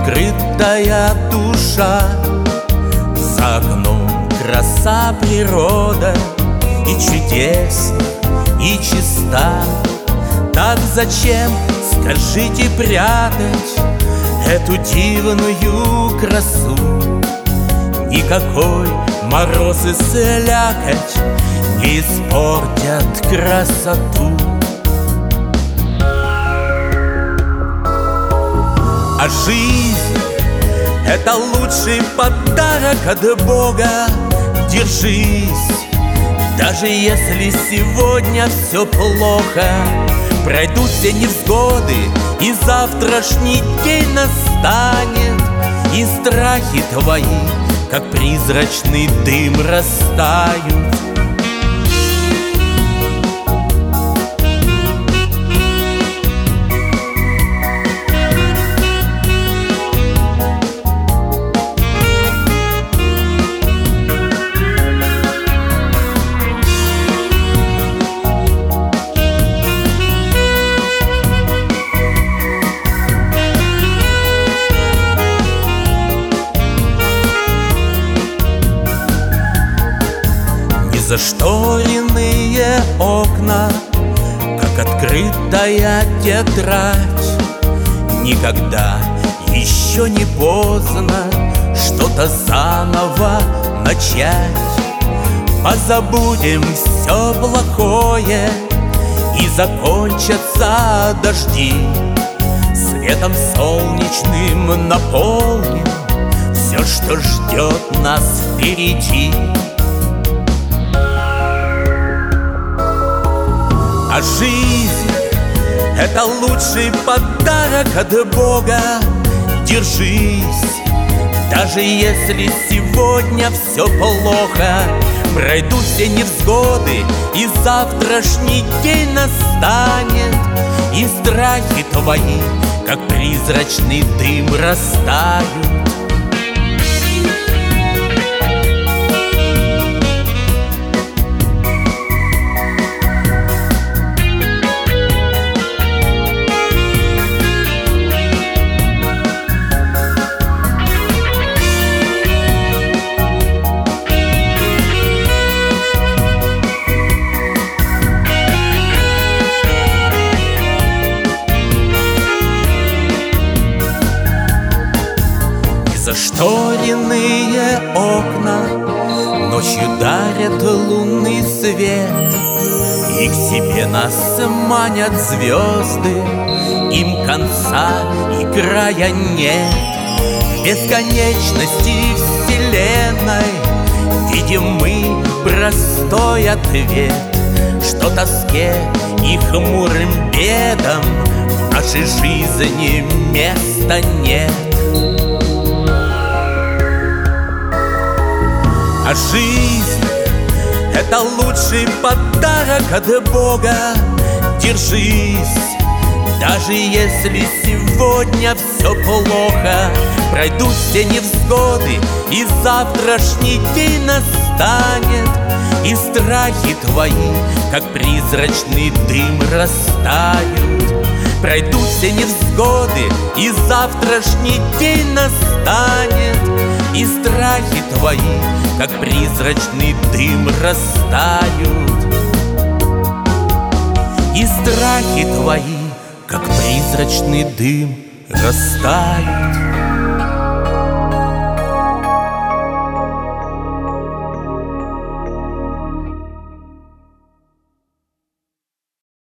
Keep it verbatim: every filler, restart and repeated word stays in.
открытая душа. За окном краса природа, и чудесна, и чиста. Так зачем, скажите, прятать эту дивную красу? Никакой мороз и слякоть не испортят красоту. А жизнь — это лучший подарок от Бога. Держись, даже если сегодня все плохо. Пройдут все невзгоды, и завтрашний день настанет, и страхи твои, как призрачный дым, растают. Зашторенные окна, как открытая тетрадь. Никогда еще не поздно что-то заново начать. Позабудем все плохое, и закончатся дожди. Светом солнечным наполним все, что ждет нас впереди. А жизнь — это лучший подарок от Бога. Держись, даже если сегодня все плохо. Пройдут все невзгоды, и завтрашний день настанет, и страхи твои, как призрачный дым, растают. Зашторенные окна ночью дарят лунный свет, и к себе нас манят звезды, им конца и края нет. В бесконечности вселенной видим мы простой ответ, что тоске и хмурым бедам в нашей жизни места нет. А жизнь — это лучший подарок от Бога. Держись, даже если сегодня все плохо. Пройдут все невзгоды, и завтрашний день настанет, и страхи твои, как призрачный дым, растают. Пройдут все невзгоды, и завтрашний день настанет, и страхи твои, как призрачный дым, растают. И страхи твои, как призрачный дым, растают.